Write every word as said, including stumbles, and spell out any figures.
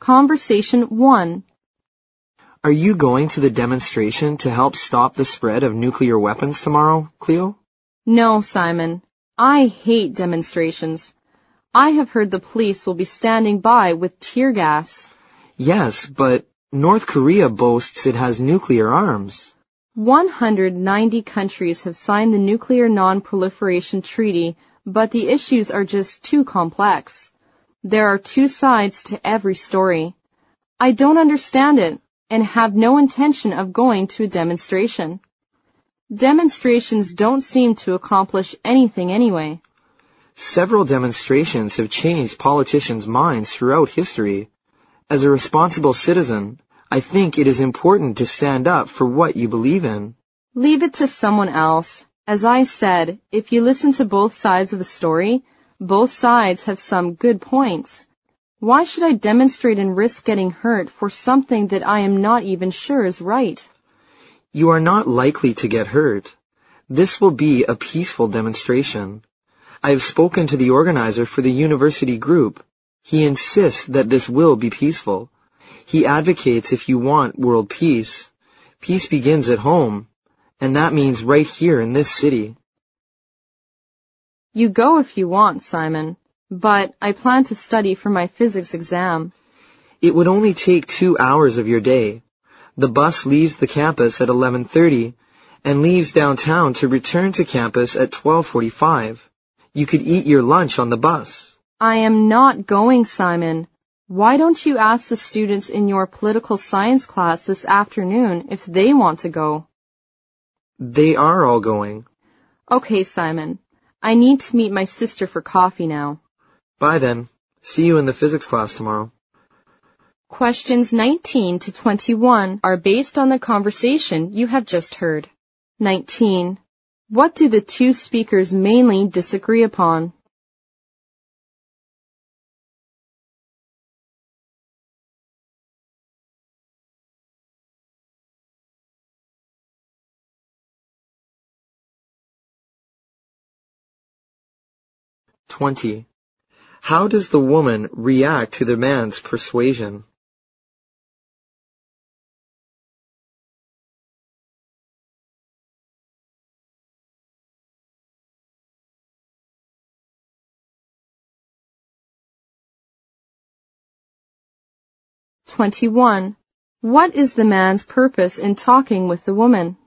Conversation one. Are you going to the demonstration to help stop the spread of nuclear weapons tomorrow, Cleo? No, Simon. I hate demonstrations. I have heard the police will be standing by with tear gas. Yes, but North Korea boasts it has nuclear arms. one hundred ninety countries have signed the Nuclear Non-Proliferation Treaty, but the issues are just too complex. There are two sides to every story. I don't understand it and have no intention of going to a demonstration. Demonstrations don't seem to accomplish anything anyway. Several demonstrations have changed politicians' minds throughout history. As a responsible citizen, I think it is important to stand up for what you believe in. Leave it to someone else. As I said, if you listen to both sides of a story, both sides have some good points. Why should I demonstrate and risk getting hurt for something that I am not even sure is right? You are not likely to get hurt. This will be a peaceful demonstration. I have spoken to the organizer for the university group. He insists that this will be peaceful. He advocates if you want world peace, peace begins at home, and that means right here in this city. You go if you want, Simon, but I plan to study for my physics exam. It would only take two hours of your day. The bus leaves the campus at eleven thirty and leaves downtown to return to campus at twelve forty-five. You could eat your lunch on the bus. I am not going, Simon. Why don't you ask the students in your political science class this afternoon if they want to go? They are all going. Okay, Simon. I need to meet my sister for coffee now. Bye then. See you in the physics class tomorrow. Questions nineteen to twenty-one are based on the conversation you have just heard. nineteen. What do the two speakers mainly disagree upon? twenty. How does the woman react to the man's persuasion? twenty-one. What is the man's purpose in talking with the woman?